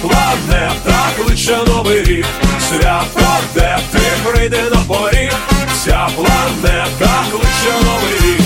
планета кличе новий рік, свято, де ти прийди на поріг, вся планета кличе новий рік.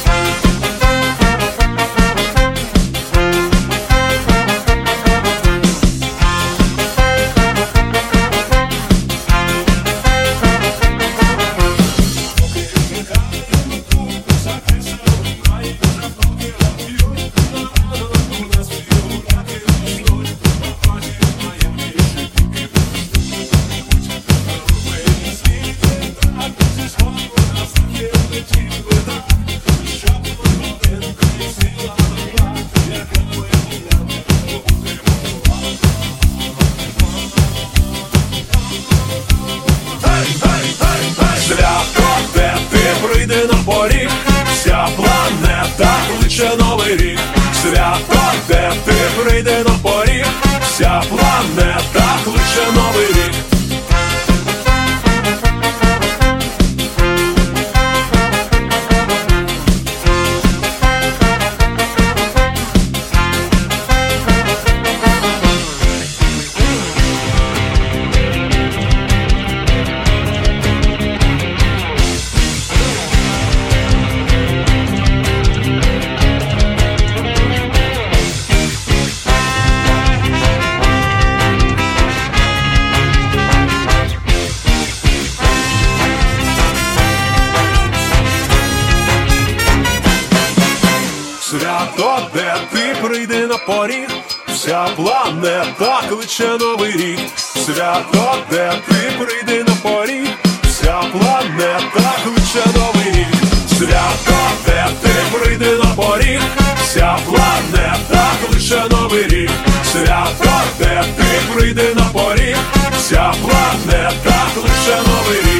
Свято, де ти прийди на поріг, вся планета кличе новий рік. Свято, де ти прийди на поріг, вся планета кличе новий рік. Свято, де ти прийди на поріг, вся планета кличе новий рік. Свято, де ти прийди на поріг, вся планета кличе новий рік. Свято, де ти прийди на поріг, вся планета кличе новий рік. Свято, де ти прийди на поріг, вся планета кличе новий рік.